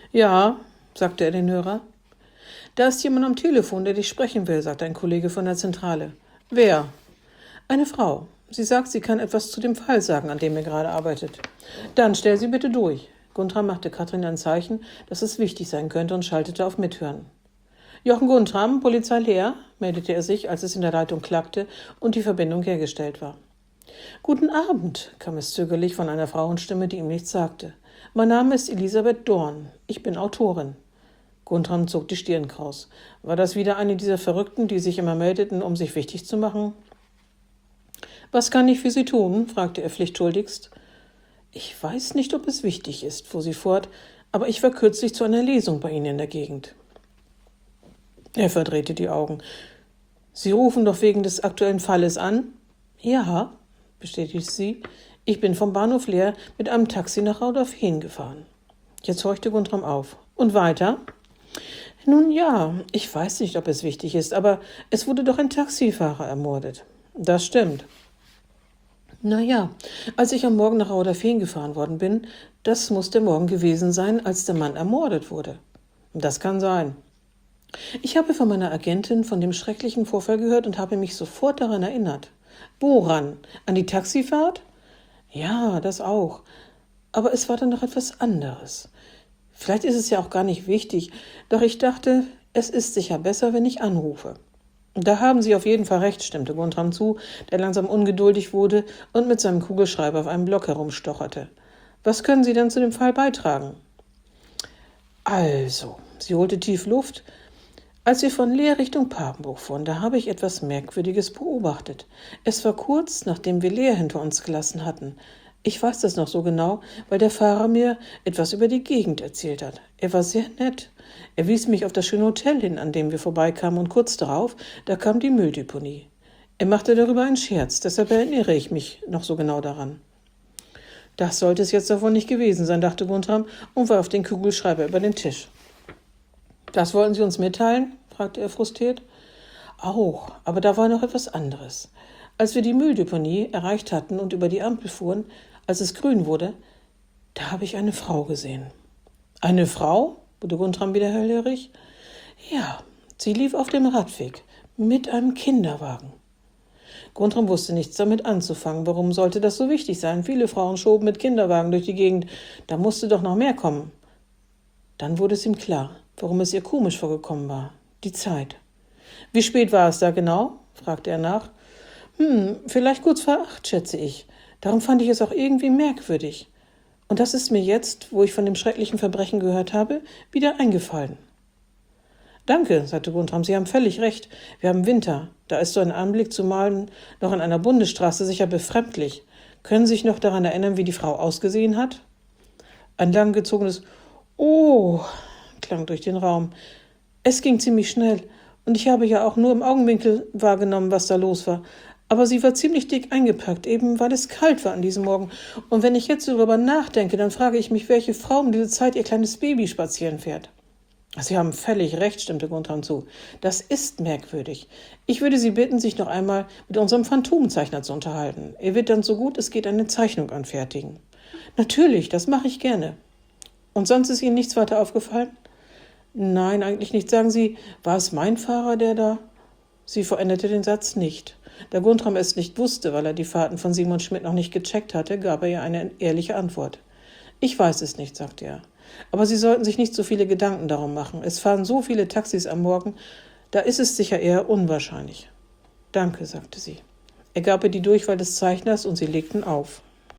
Ja, sagte er den Hörer. Da ist jemand am Telefon, der dich sprechen will, sagte ein Kollege von der Zentrale. Wer? Eine Frau. Sie sagt, sie kann etwas zu dem Fall sagen, an dem ihr gerade arbeitet. Dann stell sie bitte durch. Guntram machte Katrin ein Zeichen, dass es wichtig sein könnte und schaltete auf Mithören. Jochen Guntram, Polizei leer, meldete er sich, als es in der Leitung klackte und die Verbindung hergestellt war. Guten Abend, kam es zögerlich von einer Frauenstimme, die ihm nichts sagte. Mein Name ist Elisabeth Dorn. Ich bin Autorin. Guntram zog die Stirn kraus. War das wieder eine dieser Verrückten, die sich immer meldeten, um sich wichtig zu machen? Was kann ich für Sie tun? Fragte er pflichtschuldigst. Ich weiß nicht, ob es wichtig ist, fuhr sie fort, aber ich war kürzlich zu einer Lesung bei Ihnen in der Gegend. Er verdrehte die Augen. Sie rufen doch wegen des aktuellen Falles an? Ja, bestätigte sie. Ich bin vom Bahnhof Leer mit einem Taxi nach Raudorf-Hehn gefahren. Jetzt horchte Guntram auf. Und weiter? Nun ja, ich weiß nicht, ob es wichtig ist, aber es wurde doch ein Taxifahrer ermordet. Das stimmt. Na ja, als ich am Morgen nach Raudorf-Hehn gefahren worden bin, das muss der Morgen gewesen sein, als der Mann ermordet wurde. Das kann sein. Ich habe von meiner Agentin von dem schrecklichen Vorfall gehört und habe mich sofort daran erinnert. Woran? An die Taxifahrt? Ja, das auch. Aber es war dann noch etwas anderes. Vielleicht ist es ja auch gar nicht wichtig, doch ich dachte, es ist sicher besser, wenn ich anrufe. Da haben Sie auf jeden Fall recht, stimmte Guntram zu, der langsam ungeduldig wurde und mit seinem Kugelschreiber auf einem Block herumstocherte. Was können Sie denn zu dem Fall beitragen? Also, sie holte tief Luft. Als wir von Leer Richtung Papenburg fuhren, da habe ich etwas Merkwürdiges beobachtet. Es war kurz, nachdem wir Leer hinter uns gelassen hatten. Ich weiß das noch so genau, weil der Fahrer mir etwas über die Gegend erzählt hat. Er war sehr nett. Er wies mich auf das schöne Hotel hin, an dem wir vorbeikamen, und kurz darauf, da kam die Mülldeponie. Er machte darüber einen Scherz, deshalb erinnere ich mich noch so genau daran. Das sollte es jetzt davon nicht gewesen sein, dachte Guntram und warf den Kugelschreiber über den Tisch. Das wollten Sie uns mitteilen? Fragte er frustriert. Auch, aber da war noch etwas anderes. Als wir die Mülldeponie erreicht hatten und über die Ampel fuhren, als es grün wurde, da habe ich eine Frau gesehen. Eine Frau? Wurde Guntram wieder hellhörig. Ja, sie lief auf dem Radweg mit einem Kinderwagen. Guntram wusste nichts damit anzufangen. Warum sollte das so wichtig sein? Viele Frauen schoben mit Kinderwagen durch die Gegend. Da musste doch noch mehr kommen. Dann wurde es ihm klar, warum es ihr komisch vorgekommen war. Die Zeit. Wie spät war es da genau? Fragte er nach. Vielleicht kurz vor 8, schätze ich. Darum fand ich es auch irgendwie merkwürdig. Und das ist mir jetzt, wo ich von dem schrecklichen Verbrechen gehört habe, wieder eingefallen. Danke, sagte Guntram, Sie haben völlig recht. Wir haben Winter. Da ist so ein Anblick zumal noch an einer Bundesstraße sicher befremdlich. Können Sie sich noch daran erinnern, wie die Frau ausgesehen hat? Ein langgezogenes Oh klang durch den Raum. Es ging ziemlich schnell und ich habe ja auch nur im Augenwinkel wahrgenommen, was da los war. Aber sie war ziemlich dick eingepackt, eben weil es kalt war an diesem Morgen. Und wenn ich jetzt darüber nachdenke, dann frage ich mich, welche Frau um diese Zeit ihr kleines Baby spazieren fährt. Sie haben völlig recht, stimmte Guntram zu. Das ist merkwürdig. Ich würde Sie bitten, sich noch einmal mit unserem Phantomzeichner zu unterhalten. Er wird dann so gut es geht eine Zeichnung anfertigen. Natürlich, das mache ich gerne. Und sonst ist Ihnen nichts weiter aufgefallen? Nein, eigentlich nicht. Sagen Sie, war es mein Fahrer, der da? Sie vollendete den Satz nicht. Da Guntram es nicht wusste, weil er die Fahrten von Simon Schmidt noch nicht gecheckt hatte, gab er ihr eine ehrliche Antwort. Ich weiß es nicht, sagte er. Aber Sie sollten sich nicht so viele Gedanken darum machen. Es fahren so viele Taxis am Morgen, da ist es sicher eher unwahrscheinlich. Danke, sagte sie. Er gab ihr die Durchwahl des Zeichners und sie legten auf.